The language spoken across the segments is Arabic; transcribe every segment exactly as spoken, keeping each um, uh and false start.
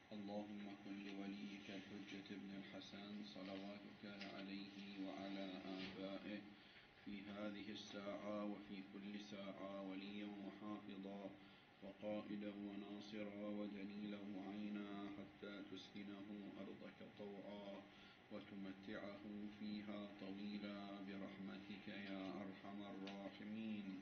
اللهم كن لوليك الحجة ابن الحسن صلواتك عليه وعلى آبائه في هذه الساعة وفي كل ساعة وليا وحافظا وقائدا وناصرا ودليلا وعينا حتى تسكنه أرضك طوعا وتمتعه فيها طويلا برحمتك يا أرحم الراحمين.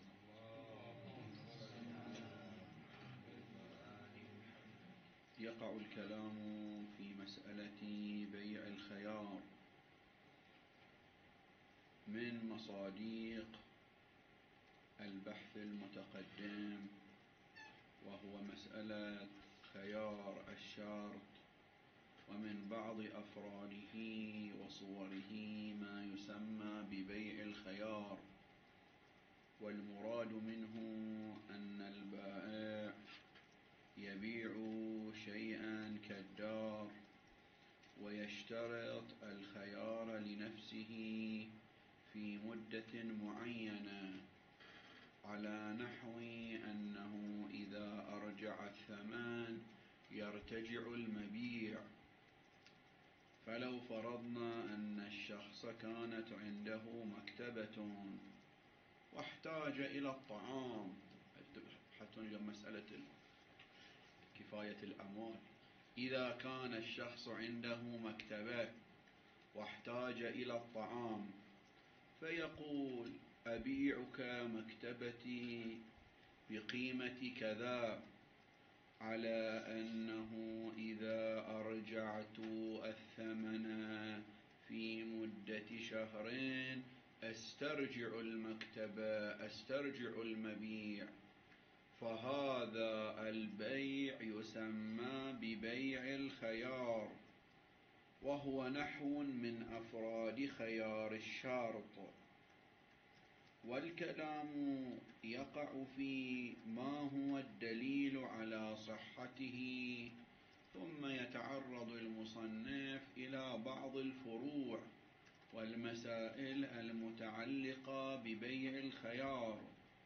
يقع الكلام في مسألة بيع الخيار من مصاديق البحث المتقدم، وهو مسألة خيار الشرط، ومن بعض أفراده وصوره ما يسمى ببيع الخيار. والمراد منه أن البائع يبيع شيئا كالدار ويشترط الخيار لنفسه في مدة معينة، على نحو أنه إذا أرجع الثمن يرتجع المبيع. فلو فرضنا أن الشخص كانت عنده مكتبة واحتاج إلى الطعام، حتى نجد مسألة كفاية الأموال. إذا كان الشخص عنده مكتبة واحتاج إلى الطعام فيقول أبيعك مكتبتي بقيمة كذا، على أنه إذا أرجعت الثمن في مدة شهرين أسترجع المكتبة، أسترجع المبيع. فهذا البيع يسمى ببيع الخيار، وهو نحو من أفراد خيار الشرط. والكلام يقع في ما هو الدليل على صحته، ثم يتعرض المصنف إلى بعض الفروع والمسائل المتعلقة ببيع الخيار.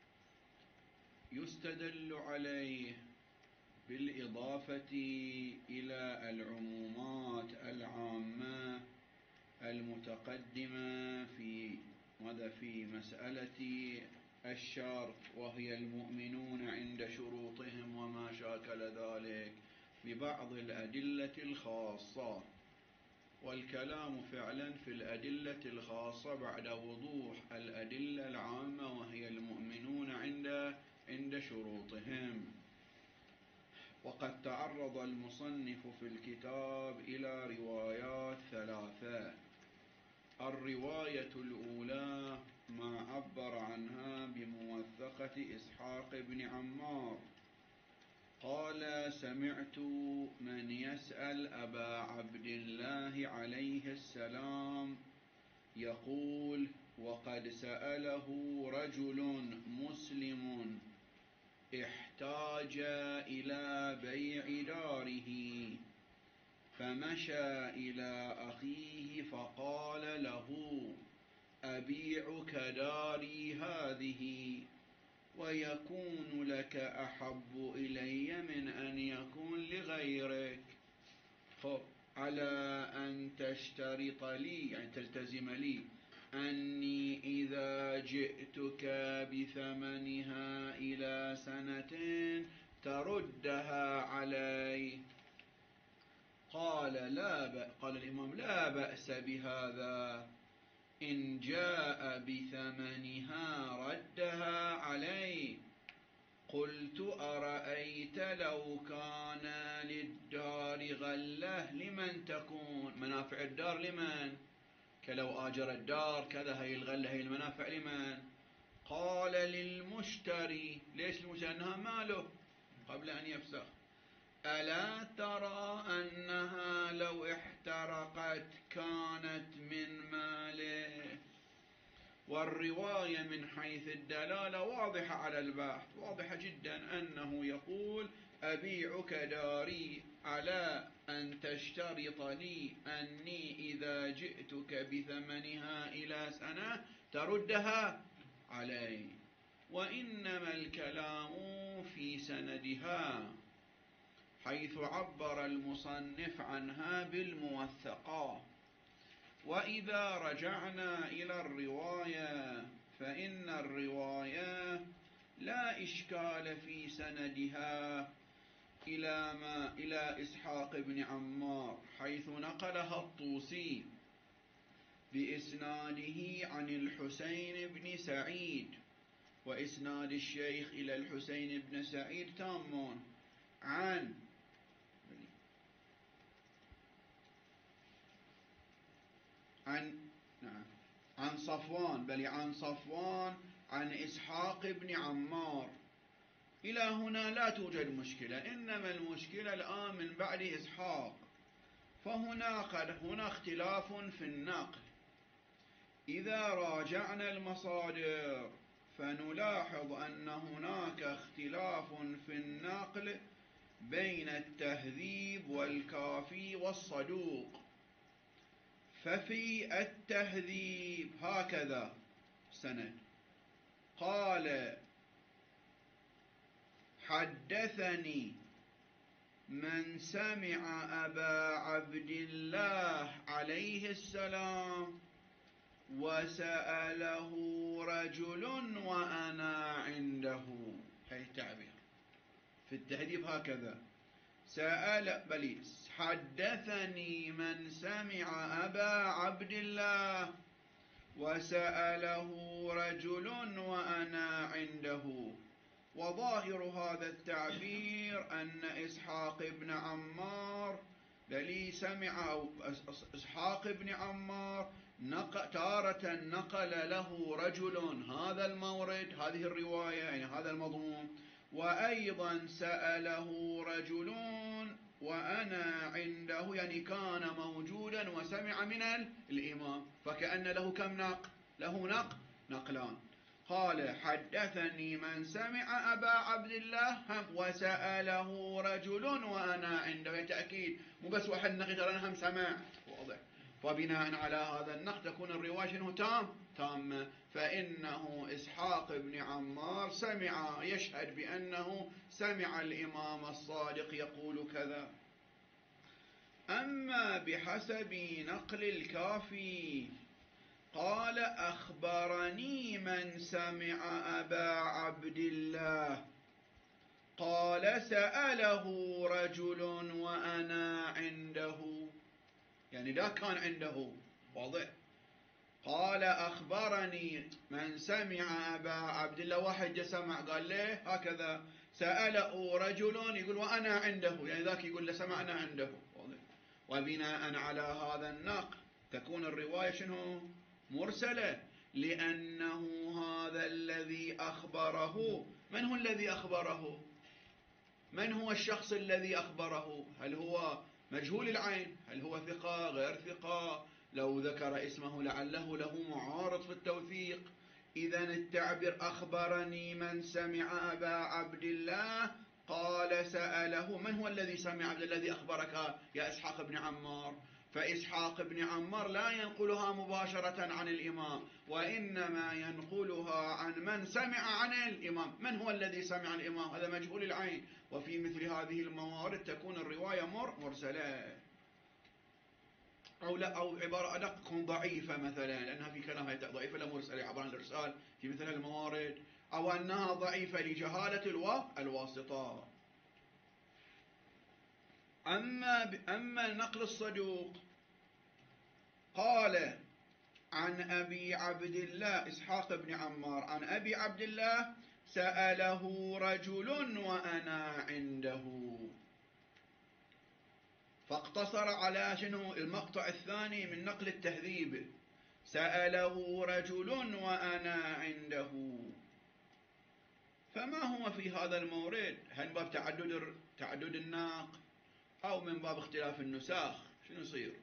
يستدل عليه بالإضافة إلى العمومات العامة المتقدمة في ماذا في مسألة الشرط، وهي المؤمنون عند شروطهم وما شاكل ذلك، ببعض الأدلة الخاصة. والكلام فعلا في الأدلة الخاصة بعد وضوح الأدلة العامة، وهي المؤمنون عند عند شروطهم. وقد تعرض المصنف في الكتاب إلى روايات ثلاثة. الرواية الأولى ما عبر عنها بموثقة إسحاق بن عمار، قال سمعت من يسأل أبا عبد الله عليه السلام يقول وقد سأله رجل مسلم احتاج إلى بيع داره، فمشى إلى أخيه فقال له أبيعك داري هذه ويكون لك أحب إلي من أن يكون لغيرك، خب على أن تشترط لي، يعني تلتزم لي، أني إذا جئتك بثمنها إلى سنة تردها علي. قال لا بأس، قال الإمام لا بأس بهذا، إن جاء بثمنها ردها علي. قلت أرأيت لو كان للدار غلة لمن تكون؟ منافع الدار لمن؟ كلو آجر الدار كذا، هي الغلة هي المنافع لمن؟ قال للمشتري. ليش المشتري؟ أنها ماله قبل أن يفسخ. ألا ترى أنها لو احترقت كانت من ماله؟ والرواية من حيث الدلالة واضحة على البحث، واضحة جدا، أنه يقول أبيعك داري على أن تشترط لي أني إذا جئتك بثمنها إلى سنة تردها علي. وإنما الكلام في سندها، حيث عبر المصنف عنها بالموثقة. وإذا رجعنا إلى الرواية فإن الرواية لا إشكال في سندها إلى ما إلى إسحاق بن عمار، حيث نقلها الطوسي بإسناده عن الحسين بن سعيد، وإسناد الشيخ إلى الحسين بن سعيد تام عن عن نعم عن صفوان بل عن صفوان عن إسحاق بن عمار. إلى هنا لا توجد مشكلة، إنما المشكلة الآن من بعد إسحاق، فهنا قد هنا اختلاف في النقل. إذا راجعنا المصادر فنلاحظ أن هناك اختلاف في النقل بين التهذيب والكافي والصدوق. ففي التهذيب هكذا سند: قال حدثني من سمع أبا عبد الله عليه السلام وسأله رجل وأنا عنده. هي التعبير في التهذيب هكذا: سأل بل حدثني من سمع أبا عبد الله وسأله رجل وأنا عنده. وظاهر هذا التعبير أن إسحاق بن عمار بل سمع أو إسحاق بن عمار نق... تارة نقل له رجل هذا المورد هذه الرواية يعني هذا المضمون، وأيضا سأله رجل وأنا عنده، يعني كان موجودا وسمع من الإمام، فكأن له كم نقل؟ له نقل نقلان. قال حدثني من سمع أبا عبد الله وسأله رجل وأنا عنده، تأكيد مو بس واحد نقل ترى أنا هم سمع، واضح. فبناء على هذا النقد تكون الرواية شنو؟ تام تامة. فإنه إسحاق بن عمار سمع، يشهد بأنه سمع الإمام الصادق يقول كذا. أما بحسب نقل الكافي قال أخبرني من سمع أبا عبد الله قال سأله رجل وأنا عنده، يعني ذا كان عنده، واضح. قال أخبرني من سمع أبا عبد الله، واحد جاء سمع قال له هكذا، سأله رجل يقول وأنا عنده، يعني ذاك يقول له سمعنا عنده، واضح. وبناء على هذا النقل تكون الرواية شنو؟ مرسلة، لأنه هذا الذي أخبره، من هو الذي أخبره؟ من هو الشخص الذي أخبره؟ هل هو مجهول العين؟ هل هو ثقة غير ثقة؟ لو ذكر اسمه لعله له معارض في التوثيق. إذن التعبير أخبرني من سمع أبا عبد الله قال سأله، من هو الذي سمع عبد الذي أخبرك يا إسحاق بن عمار؟ فإسحاق بن عمار لا ينقلها مباشرة عن الإمام، وإنما ينقلها عن من سمع عن الإمام. من هو الذي سمع الإمام؟ هذا مجهول العين. وفي مثل هذه الموارد تكون الرواية مر مرسلة، أو لا، أو عبارة أدق تكون ضعيفة مثلا، لأنها في كلامها ضعيفة لا مرسلة، عبارة عن الإرسال في مثل الموارد، أو أنها ضعيفة لجهالة الوا... الواسطة. أما ب... أما نقل الصدوق قال عن أبي عبد الله إسحاق بن عمار عن أبي عبد الله سأله رجل وأنا عنده، فاقتصر على شنو؟ المقطع الثاني من نقل التهذيب، سأله رجل وأنا عنده. فما هو في هذا المورد؟ هل من باب تعدد تعدد الناقل أو من باب اختلاف النساخ؟ شنو يصير؟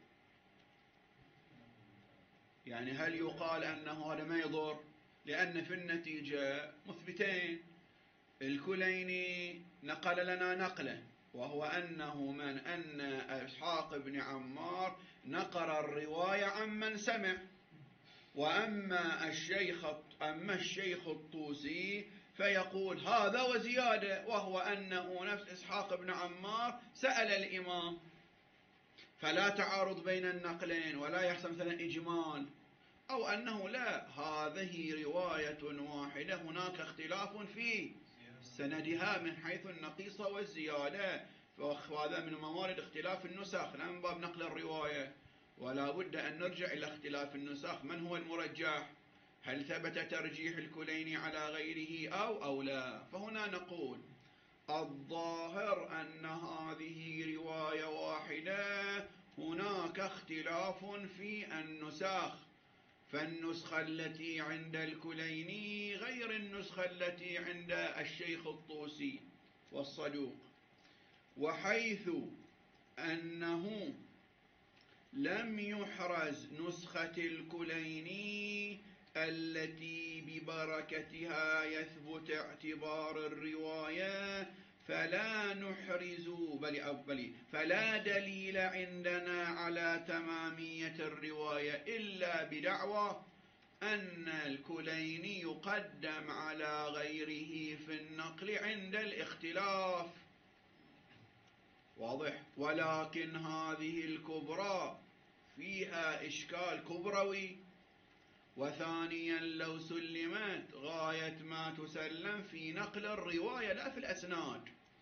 يعني هل يقال أنه هذا ما يضر؟ لأن في النتيجة مثبتين. الكليني نقل لنا نقله، وهو أنه من أن إسحاق بن عمار نقل الرواية عن من سمع. وأما الشيخ أما الشيخ الطوسي فيقول هذا وزيادة، وهو أنه نفس إسحاق بن عمار سأل الإمام، فلا تعارض بين النقلين ولا يحصل مثلا إجمال، أو أنه لا، هذه رواية واحدة هناك اختلاف في سندها من حيث النقيصة والزيادة، وهذا من موارد اختلاف النسخ لا من باب نقل الرواية، ولا بد أن نرجع إلى اختلاف النسخ. من هو المرجح؟ هل ثبت ترجيح الكليني على غيره أو أو لا؟ فهنا نقول الظاهر أن هذه رواية واحدة هناك اختلاف في النسخ، فالنسخة التي عند الكليني غير النسخة التي عند الشيخ الطوسي والصدوق، وحيث أنه لم يحرز نسخة الكليني التي ببركتها يثبت اعتبار الرواية، فلا نحرز بل بل فلا دليل عندنا على تمامية الرواية إلا بدعوى أن الكليني يقدم على غيره في النقل عند الاختلاف. واضح؟ ولكن هذه الكبرى فيها إشكال كبروي، وثانيا لو سلمت غاية ما تسلم في نقل الرواية لا في الأسناد.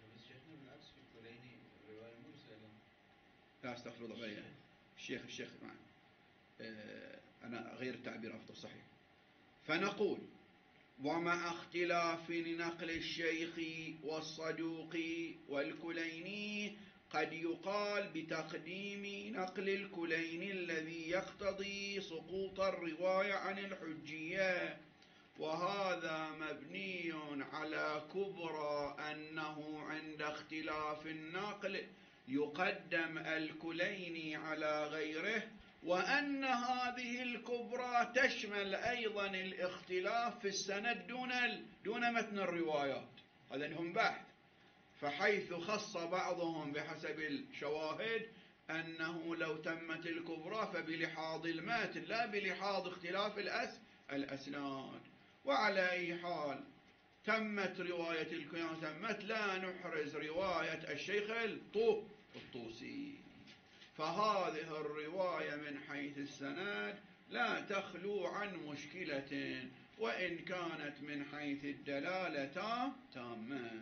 لا استغفر الله عليه الشيخ الشيخ معي. اه أنا غير التعبير أفضل صحيح. فنقول ومع اختلاف نقل الشيخ والصدوق والكليني قد يقال بتقديم نقل الكليني الذي يقتضي سقوط الرواية عن الحجية، وهذا مبني على كبرى أنه عند اختلاف النقل يقدم الكليني على غيره، وأن هذه الكبرى تشمل أيضا الاختلاف في السند دون دون متن الروايات. هذا لهم بحث. فحيث خص بعضهم بحسب الشواهد أنه لو تمت الكبرى فبلحاظ المتن لا بلحاظ اختلاف الأس الأسناد. وعلى أي حال تمت رواية الكليني تمت، لا نحرز رواية الشيخ الطوسي، فهذه الرواية من حيث السند لا تخلو عن مشكلة، وإن كانت من حيث الدلالة تامة.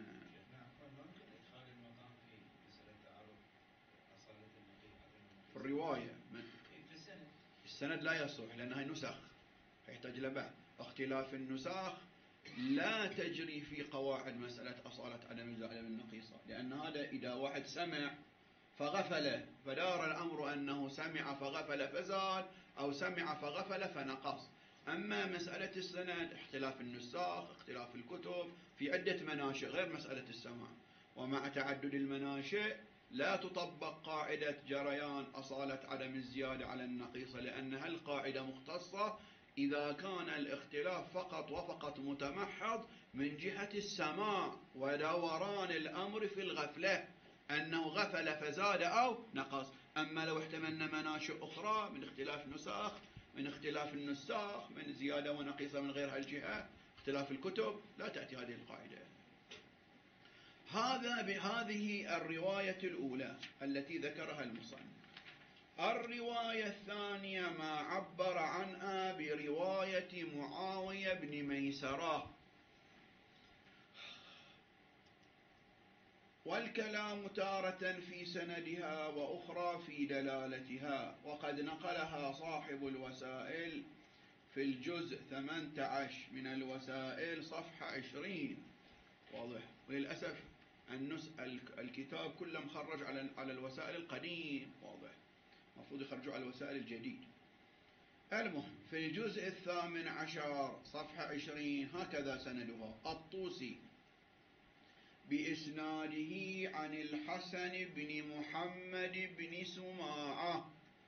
في الرواية في السند لا يصح لأنها نسخ، يحتاج إلى بعد اختلاف النسخ لا تجري في قواعد مسألة أصالة عدم الزائدة بالنقيصة، لأن هذا إذا واحد سمع فغفل فدار الأمر أنه سمع فغفل فزاد، أو سمع فغفل فنقص. أما مسألة السند اختلاف النساخ اختلاف الكتب في عدة مناشئ غير مسألة السماع، ومع تعدد المناشئ لا تطبق قاعدة جريان أصالة عدم الزيادة على النقيصة، لأنها القاعدة مختصة إذا كان الاختلاف فقط وفقط متمحض من جهة السماع ودوران الأمر في الغفلة، أنه غفل فزاد أو نقص. أما لو احتملنا مناشئ أخرى من اختلاف نساخ من اختلاف النساخ من زيادة ونقيصة من غير هالجهة اختلاف الكتب لا تأتي هذه القاعدة. هذا بهذه الرواية الأولى التي ذكرها المصنف. الرواية الثانية ما عبر عنها برواية معاوية بن ميسرة، والكلام تارة في سندها وأخرى في دلالتها، وقد نقلها صاحب الوسائل في الجزء ثمانية عشر من الوسائل صفحة عشرين. واضح؟ وللأسف النس الكتاب كله مخرج على على الوسائل القديم، واضح؟ المفروض يخرجوا على الوسائل الجديد. المهم في الجزء الثامن عشر صفحة عشرين هكذا سندها: الطوسي بإسناده عن الحسن بن محمد بن سماعة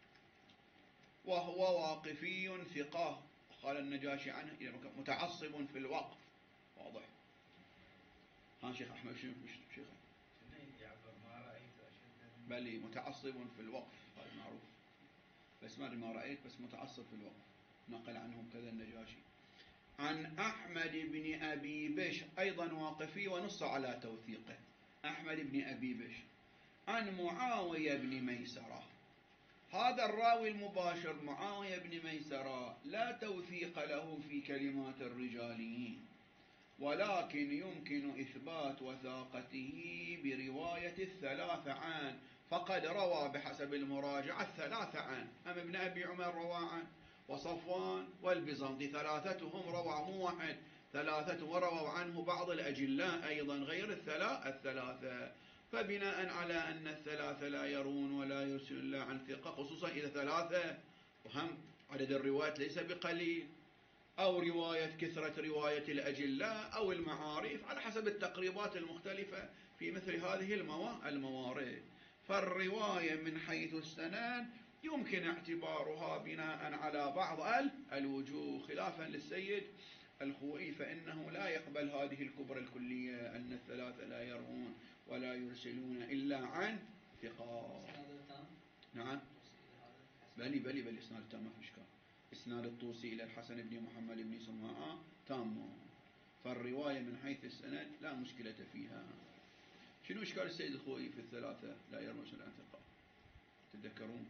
وهو واقفي ثقة، قال النجاشي عنه متعصب في الوقف. واضح؟ ها شيخ أحمد شنو شيخ؟ بل متعصب في الوقف هذا معروف، بس ما ما رأيت بس متعصب في الوقف، نقل عنهم كذا النجاشي. عن أحمد بن أبي بشر أيضا واقفي ونص على توثيقه، أحمد بن أبي بشر عن معاوية بن ميسرة. هذا الراوي المباشر معاوية بن ميسرة لا توثيق له في كلمات الرجاليين، ولكن يمكن إثبات وثاقته برواية الثلاثة عنه، فقد روى بحسب المراجعة الثلاثة عنه، أما ابن أبي عمر روى عنه، وصفوان والبيزنطي ثلاثتهم روى مو واحد، ثلاثة ورووا عنه بعض الأجلاء أيضا غير الثلاثة. فبناء على أن الثلاثة لا يرون ولا يرسل إلا عن ثقة، خصوصا إذا ثلاثة وهم عدد الروايات ليس بقليل، أو رواية كثرة رواية الأجلاء أو المعارف على حسب التقريبات المختلفة في مثل هذه الموارد. فالرواية من حيث السند يمكن اعتبارها بناء على بعض الوجوه، خلافا للسيد الخوئي فإنه لا يقبل هذه الكبرى الكلية أن الثلاثة لا يرون ولا يرسلون إلا عن ثقات. نعم بلي بلي بلي إسناد التام ما في إشكال. إسناد الطوسي إلى الحسن بن محمد بن سماعة تام، فالرواية من حيث السند لا مشكلة فيها. شنو إشكال السيد الخوئي في الثلاثة لا يرون إلا عن ثقات؟ تتذكرون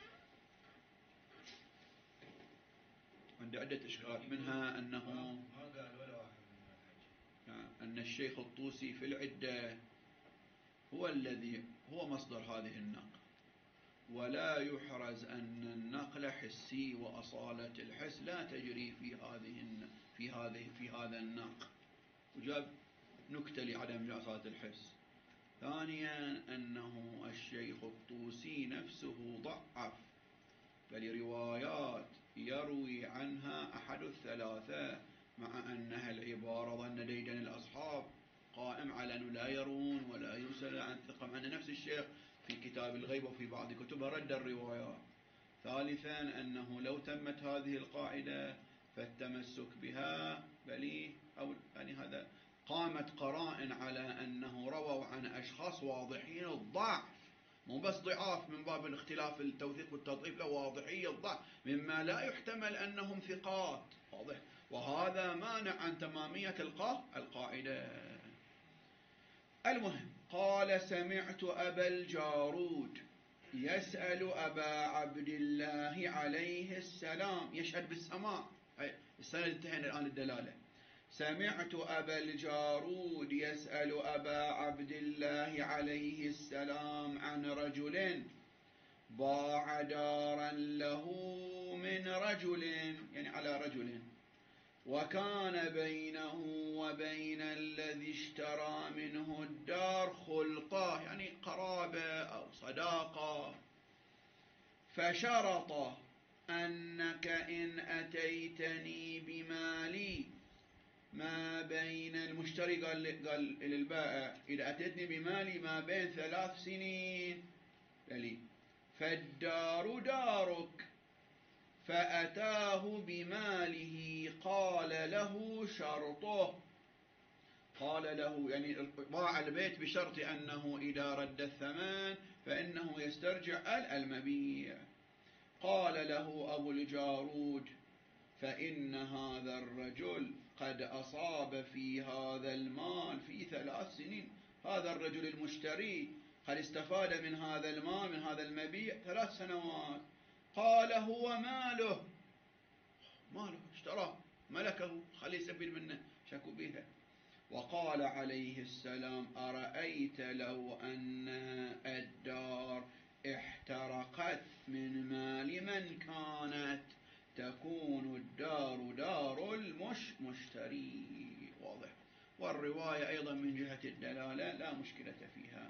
عند عدة إشكال، منها أنه ما قال ولا واحد من أن الشيخ الطوسي في العدة هو الذي هو مصدر هذه النقل، ولا يحرز أن النقل حسي، وأصالة الحس لا تجري في هذه في هذه في هذا النقل، وجاب نكتة لعدم أصالة الحس. ثانيا أنه الشيخ الطوسي نفسه ضعف، بل روايات يروي عنها أحد الثلاثة مع أنها العبارة ظن ديدن الأصحاب قائم على أنه لا يرون ولا يرسل عن ثقة، مع أن نفس الشيخ في كتاب الغيب وفي بعض كتبه رد الروايات. ثالثا أنه لو تمت هذه القاعدة فالتمسك بها بلي أو يعني هذا قامت قرائن على أنه رووا عن أشخاص واضحين الضعف، مو بس ضعاف من باب الاختلاف التوثيق والتضعيف، لا واضحي الضعف مما لا يحتمل أنهم ثقات، واضح، وهذا مانع عن تمامية القاعدة. المهم قال سمعت أبا الجارود يسأل أبا عبد الله عليه السلام، يشهد بالسماع، السند انتهينا الآن الدلالة. سمعت أبا الجارود يسأل أبا عبد الله عليه السلام عن رجل باع دارا له من رجل، يعني على رجل، وكان بينه وبين الذي اشترى منه الدار خلطة، يعني قرابة أو صداقة، فشرط أنك إن أتيتني بمالي ما بين المشتري قال, قال للبائع إذا أتيتني بمالي ما بين ثلاث سنين بلي فالدار دارك، فأتاه بماله قال له شرطه، قال له يعني باع البيت بشرط أنه إذا رد الثمن فإنه يسترجع المبيع. قال له أبو الجارود فإن هذا الرجل قد أصاب في هذا المال في ثلاث سنين، هذا الرجل المشتري قد استفاد من هذا المال من هذا المبيع ثلاث سنوات. قال هو ماله، ماله اشتراه ملكه خليه يسبيل منه شكو بها. وقال عليه السلام أرأيت لو أن الدار احترقت من مال من كانت تكون الدار دار المش مشتري، واضح. والرواية أيضا من جهة الدلالة لا مشكلة فيها.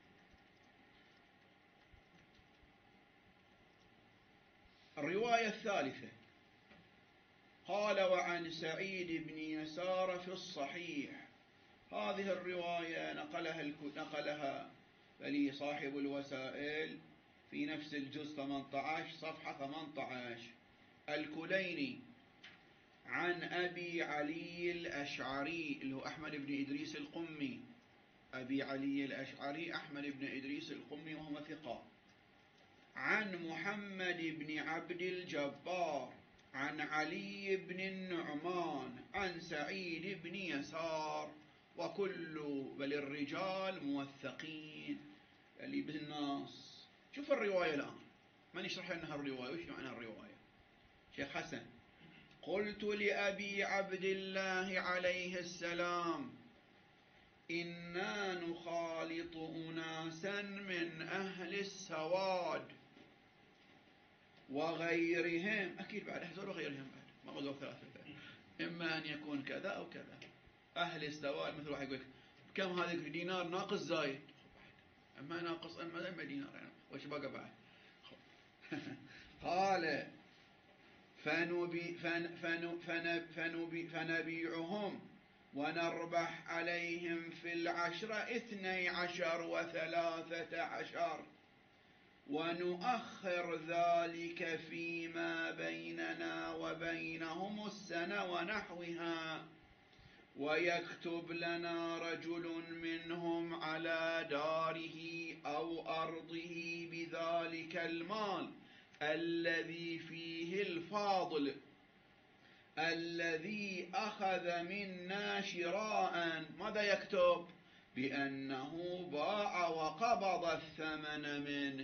الرواية الثالثة قال وعن سعيد بن يسار في الصحيح، هذه الرواية نقلها نقلها بلي صاحب الوسائل في نفس الجزء ثمانية عشر صفحة ثمانية عشر، الكليني عن أبي علي الأشعري اللي هو أحمد بن إدريس القمي، أبي علي الأشعري أحمد بن إدريس القمي وهو ثقة، عن محمد بن عبد الجبار عن علي بن النعمان عن سعيد بن يسار وكل بل الرجال موثقين اللي بالنص. شوف الرواية الآن، من يشرح لنا الرواية؟ وش معنى الرواية؟ شيخ حسن: قلت لأبي عبد الله عليه السلام: إنا نخالط أناسا من أهل السواد وغيرهم، أكيد بعد هذول وغيرهم بعد ما قلوا ثلاثة، إما أن يكون كذا أو كذا. أهل السواد مثل واحد يقول كم هذا دينار ناقص زايد، أما ناقص أما أما دينار يعني وش بقى بعد. قال فنبي فن فن فن فنبي فنبيعهم ونربح عليهم في العشرة اثني عشر وثلاثة عشر ونؤخر ذلك فيما بيننا وبينهم السنة ونحوها، ويكتب لنا رجل منهم على داره أو أرضه بذلك المال الذي فيه الفاضل الذي أخذ منا شراء. ماذا يكتب؟ بأنه باع وقبض الثمن منه،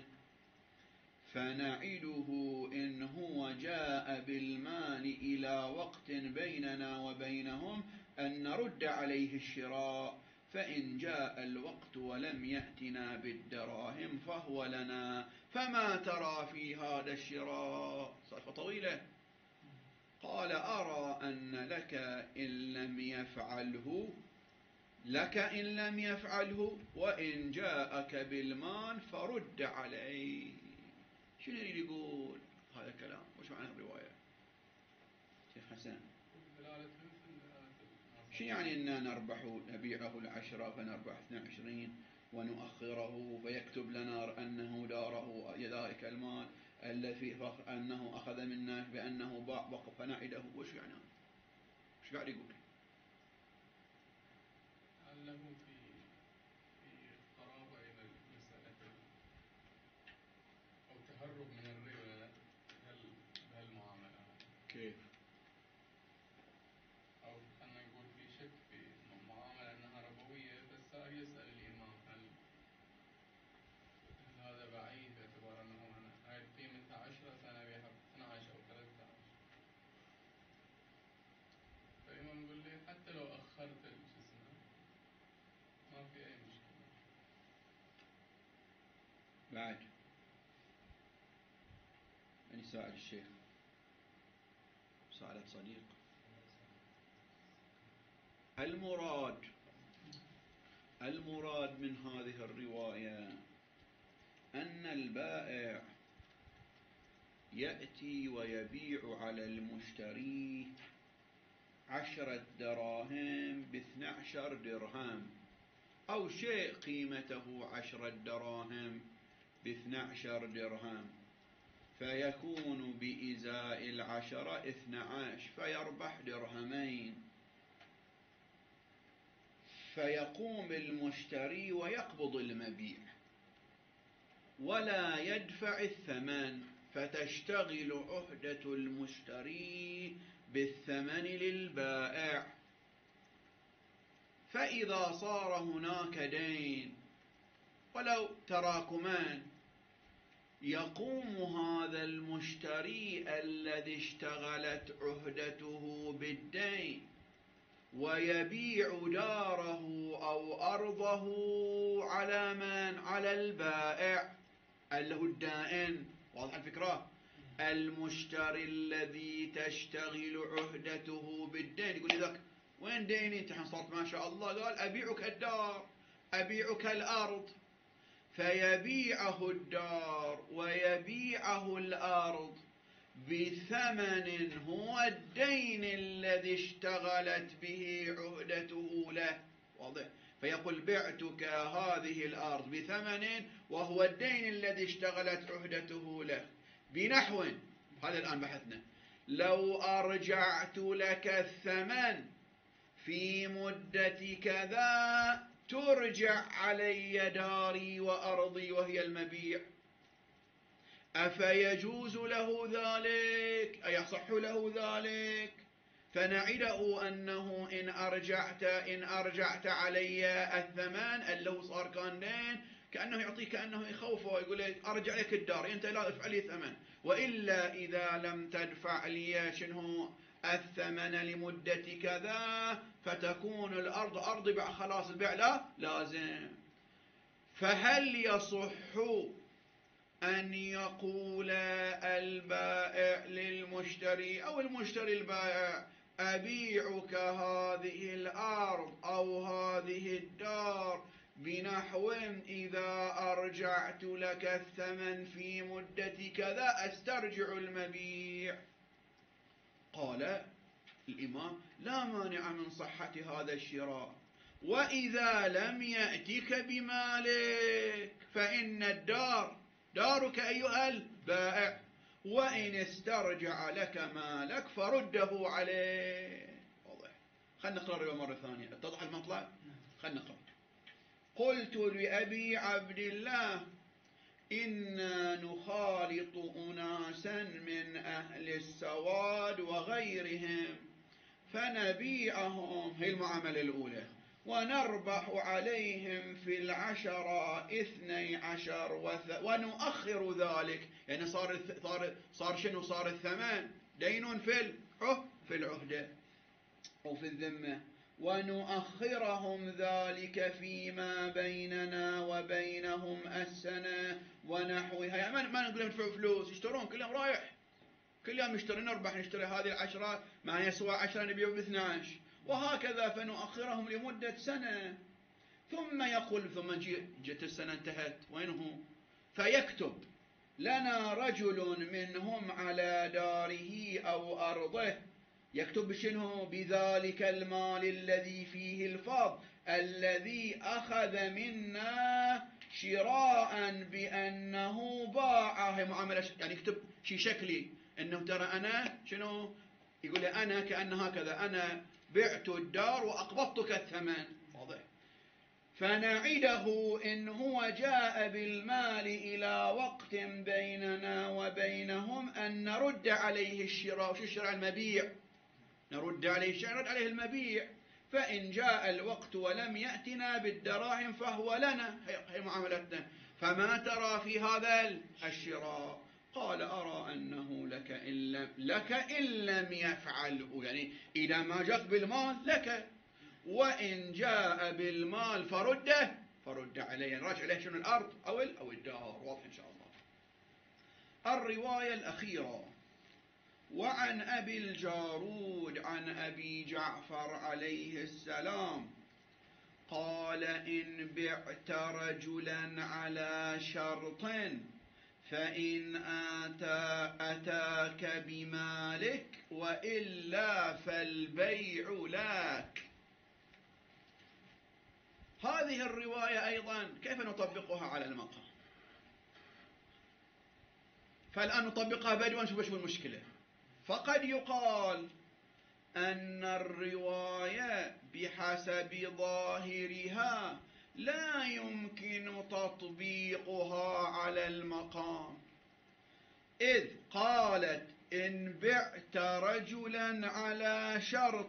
فنعده إن هو جاء بالمال إلى وقت بيننا وبينهم أن نرد عليه الشراء، فإن جاء الوقت ولم يأتنا بالدراهم فهو لنا. فما ترى في هذا الشراء؟ صفة طويلة. قال أرى أن لك إن لم يفعله لك إن لم يفعله وإن جاءك بالمال فرد عليه. شنو يريد يقول هذا الكلام؟ وش معنى الرواية شيخ حسن؟ شنو يعني إننا نربح نبيعه العشرة فنربح اثنين وعشرين ونؤخره فيكتب لنا أنه داره ذلك المال الذي أنه أخذ منا بأنه باع وقف فنعده؟ وش يعني؟ وش قاعد يقول؟ له في في قرابة إلى المسألة أو تهرب من الربا بهالمعاملات. كيف؟ أو خلينا نقول في شك في معاملة أنها ربوية، بس صار يسأل الإمام هل هذا بعيد باعتبار أنه أنا هاي قيمتها عشرة سنة بها اثني عشر أو ثلاثة عشر. فالإمام يقول لي حتى لو أخرت الجسم ما في أي مشكلة. بعد من يسأل الشيخ؟ سألت صديق. المراد المراد من هذه الرواية أن البائع يأتي ويبيع على المشتري عشرة دراهم باثنى عشر درهم، أو شيء قيمته عشرة دراهم باثنى عشر درهم، فيكون بإزاء العشرة اثنى عشر فيربح درهمين، فيقوم المشتري ويقبض المبيع ولا يدفع الثمن، فتشتغل عهدة المشتري بالثمن للبائع. فإذا صار هناك دين ولو تراكمان يقوم هذا المشتري الذي اشتغلت عهدته بالدين ويبيع داره أو أرضه على من؟ على البائع اللي هو الدائن. واضح الفكرة؟ المشتري الذي تشتغل عهدته بالدين يقول لذاك وين ديني انت؟ صرت ما شاء الله. قال أبيعك الدار، أبيعك الأرض، فيبيعه الدار ويبيعه الأرض بثمن هو الدين الذي اشتغلت به عهدته له. واضح؟ فيقول بعتك هذه الأرض بثمن وهو الدين الذي اشتغلت عهدته له بنحو، هذا الآن بحثنا، لو أرجعت لك الثمن في مدة كذا ترجع علي داري وأرضي وهي المبيع. أفيجوز له ذلك؟ أيصح له ذلك؟ فنعده أنه إن أرجعت إن أرجعت علي الثمن اللي صار كان دين، كأنه يعطيه، كأنه يخوفه ويقول لي أرجع لك الدار، أنت لا ادفع لي ثمن، وإلا إذا لم تدفع لي شنو الثمن لمدة كذا فتكون الأرض أرض بيع، خلاص البيع لا لازم. فهل يصح أن يقول البائع للمشتري أو المشتري البائع أبيعك هذه الأرض أو هذه الدار بنحو إذا أرجعت لك الثمن في مدة كذا أسترجع المبيع؟ قال الإمام لا مانع من صحة هذا الشراء، وإذا لم يأتك بمالك فإن الدار دارك أيها البائع، وإن استرجع لك مالك فرده عليه. واضح؟ خلنا نقرأ الرواية مرة ثانية، اتضح المطلب؟ خلنا نقرأ. قلت لأبي عبد الله إنا نخالط أناسا من أهل السواد وغيرهم فنبيعهم، هي المعاملة الأولى، ونربح عليهم في العشرة اثني عشر وث... ونؤخر ذلك، يعني صار صار صار شنو؟ صار الثمن دين في العه في العهدة وفي الذمة، ونؤخرهم ذلك فيما بيننا وبينهم السنة ونحوها. يعني ما نقول لهم ادفعوا فلوس، يشترون كلهم رايح، كل يوم نشتري، نربح نشتري هذه العشرة ما يسوى عشرة نبيع باثنى عشر، وهكذا فنؤخرهم لمدة سنة. ثم يقول ثم جت السنة انتهت، وين هو؟ فيكتب لنا رجل منهم على داره أو أرضه، يكتب شنو؟ بذلك المال الذي فيه الفضل الذي أخذ منا شراء بأنه باعه، هي معاملة، يعني يكتب شيء شكلي انه ترى انا شنو، يقول لي انا كأن هكذا انا بعت الدار واقبضتك الثمن. واضح؟ فنعده ان هو جاء بالمال الى وقت بيننا وبينهم ان نرد عليه الشراء. وش الشراء؟ المبيع. نرد عليه الشراء، نرد عليه المبيع. فان جاء الوقت ولم يأتنا بالدراهم فهو لنا، هي معاملتنا. فما ترى في هذا الشراء؟ قال أرى أنه لك إن لم, لك إن لم يفعله، يعني إذا ما جاء بالمال لك، وإن جاء بالمال فرده فرد عليه، يعني راجع عليه شنو؟ الأرض أو أو الدار. واضح إن شاء الله. الرواية الأخيرة وعن أبي الجارود عن أبي جعفر عليه السلام قال إن بعت رجلا على شرط فإن آتى أتاك بمالك وإلا فالبيع لك. هذه الرواية أيضا كيف نطبقها على المقام؟ فالآن نطبقها بدوا نشوف شو المشكلة. فقد يقال أن الرواية بحسب ظاهرها لا يمكن تطبيقها على المقام، إذ قالت إن بعت رجلا على شرط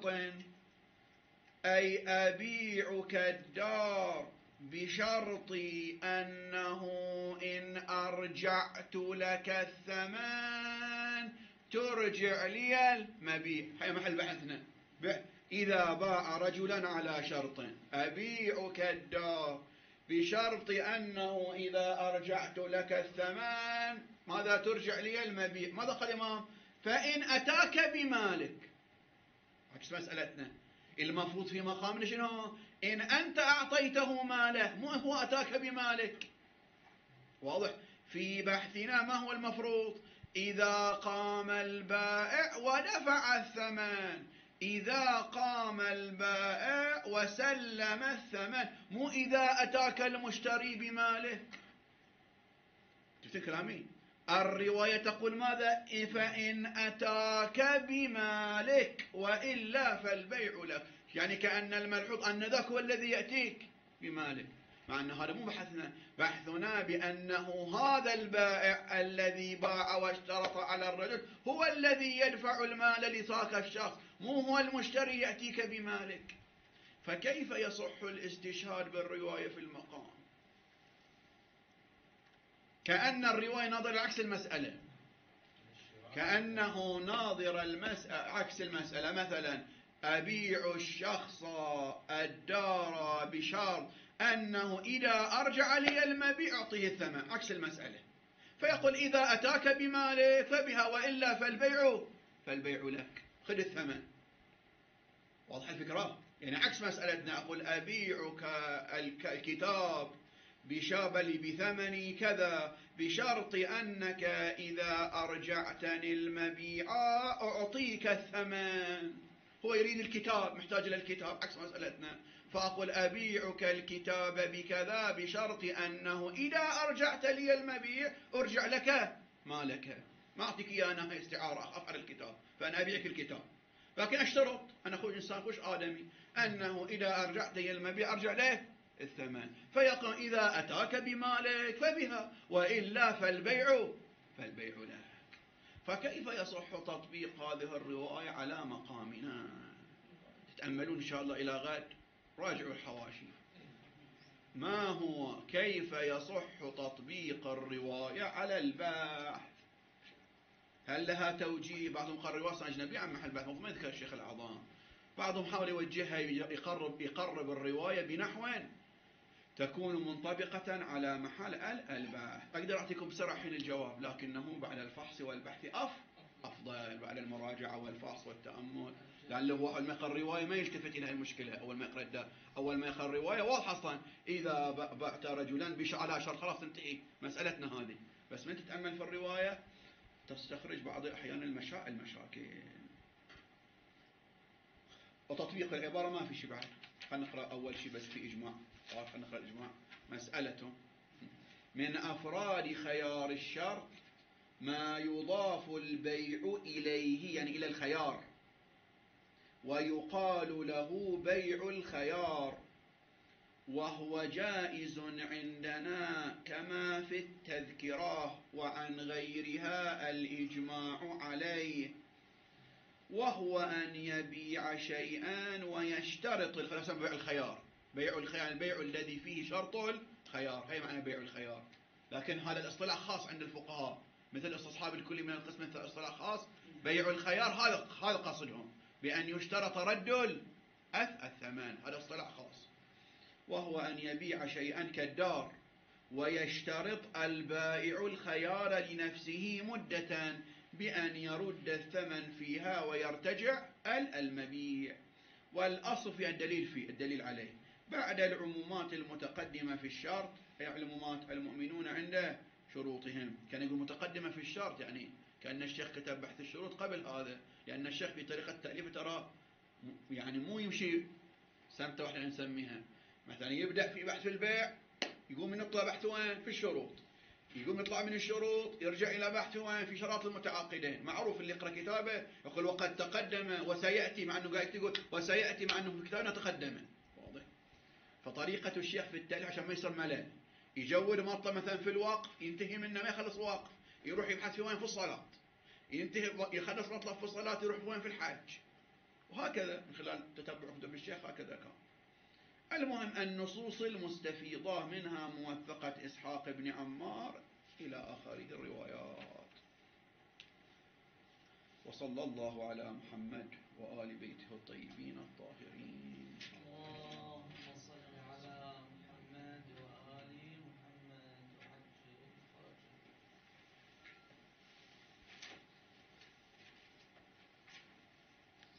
أي أبيعك الدار بشرط أنه إن أرجعت لك الثمن ترجع لي المبيع. هي محل بحثنا. إذا باع رجلا على شرط أبيعك الدار بشرط أنه إذا أرجعت لك الثمن ماذا؟ ترجع لي المبيع. ماذا قال الإمام؟ فإن أتاك بمالك. عكس مسألتنا، المفروض في مقامنا شنو؟ إن أنت أعطيته ماله، مو هو أتاك بمالك. واضح؟ في بحثنا ما هو المفروض؟ إذا قام البائع ودفع الثمن، إذا قام البائع وسلم الثمن، مو إذا أتاك المشتري بماله. تفتكر كلامي؟ الرواية تقول ماذا؟ فإن أتاك بمالك وإلا فالبيع لك، يعني كأن الملحوظ أن ذاك هو الذي يأتيك بمالك. مع أن هذا مو بحثنا. بحثنا بأنه هذا البائع الذي باع واشترط على الرجل هو الذي يدفع المال لذاك الشخص، مو هو المشتري يأتيك بمالك. فكيف يصح الاستشهاد بالرواية في المقام؟ كأن الرواية ناظرة عكس المسألة، كأنه ناظر المسألة عكس المسألة. مثلا أبيع الشخص الدار بشرط أنه إذا أرجع لي المبيع أعطيه الثمن، عكس المسألة. فيقول إذا أتاك بمالك فبها، وإلا فالبيع فالبيع لك، خذ الثمن. واضح الفكرة؟ يعني عكس مسألتنا. أقول أبيعك الكتاب بشابلي بثمن كذا بشرط أنك إذا أرجعتني المبيع أعطيك الثمن. هو يريد الكتاب، محتاج إلى الكتاب، عكس مسألتنا. فأقول أبيعك الكتاب بكذا بشرط أنه إذا أرجعت لي المبيع أرجع لك مالك. ما أعطيك إياه أنا استعارة، أخاف على الكتاب، فأنا أبيعك الكتاب، لكن أشترط، أنا خوش إنسان خوش آدمي، أنه إذا أرجعت لي المبيع أرجع له الثمن. فيقول إذا أتاك بمالك فبها، وإلا فالبيع فالبيع لك. فكيف يصح تطبيق هذه الرواية على مقامنا؟ تتأملون إن شاء الله إلى غد، راجعوا الحواشي. ما هو كيف يصح تطبيق الرواية على الباحث؟ هل لها توجيه؟ بعضهم قال الرواية أجنبية عن محل بحث، ما يذكر الشيخ الأعظام. بعضهم حاول يوجهها، يقرب يقرب الرواية بنحو تكون منطبقة على محل الباحث. أقدر أعطيكم بسرعة حين الجواب، لكنه بعد الفحص والبحث أف أفضل، بعد المراجعة والفحص والتأمل. لأن هو أول ما يقرأ الرواية ما يلتفت إلى المشكلة. أول ما يقرأ الدار، أول ما يقرأ الرواية واضح أصلا، إذا بعت رجلا بش على شر خلاص تنتهي مسألتنا هذه. بس من تتأمل في الرواية تستخرج بعض أحيان المشا... المشاكل. وتطبيق العبارة ما في شيء بعد. خلينا نقرأ أول شيء بس في إجماع. خلينا نقرأ الإجماع. مسألة: من أفراد خيار الشرط ما يضاف البيع إليه، يعني إلى الخيار، ويقال له بيع الخيار، وهو جائز عندنا كما في التذكرة، وعن غيرها الإجماع عليه. وهو أن يبيع شيئا ويشترط بيع الخيار. بيع الخيار البيع الذي فيه شرط الخيار، هي معنى بيع الخيار. لكن هذا الاصطلاح خاص عند الفقهاء، مثل استصحاب الكل من القسم، مثل اصطلاح خاص بيع الخيار. هذا هذا قصدهم بأن يشترط رد الثمن، هذا اصطلاح خاص. وهو أن يبيع شيئا كالدار ويشترط البائع الخيار لنفسه مدة بأن يرد الثمن فيها ويرتجع المبيع. والأصل في الدليل فيه الدليل عليه بعد العمومات المتقدمة في الشرط، هي عمومات المؤمنون عند شروطهم. كان يقول متقدمة في الشرط، يعني كأن الشيخ كتب بحث الشروط قبل هذا، لأن الشيخ في طريقة التأليف ترى يعني مو يمشي سمتة واحدة نسميها. مثلا يبدأ في بحث البيع، يقوم يطلع بحث وين في الشروط، يقوم يطلع من الشروط يرجع إلى بحث وين في شراط المتعاقدين. معروف اللي يقرأ كتابه يقول وقد تقدم وسيأتي، مع أنه قاعد يقول وسيأتي مع أنه في كتابنا تقدم. واضح؟ فطريقة الشيخ في التأليف عشان ما يصير ملل، يجود مطلب مثلا في الوقف، ينتهي منه ما يخلص وقف يروح يبحث في وين في الصلاة، ينتهي يخلص مطلب في الصلاة يروح في وين في الحج، وهكذا من خلال تتبع كتب الشيخ هكذا كان. المهم النصوص المستفيضة منها موثقة إسحاق بن عمار إلى آخر الروايات. وصلى الله على محمد وآل بيته الطيبين الطاهرين.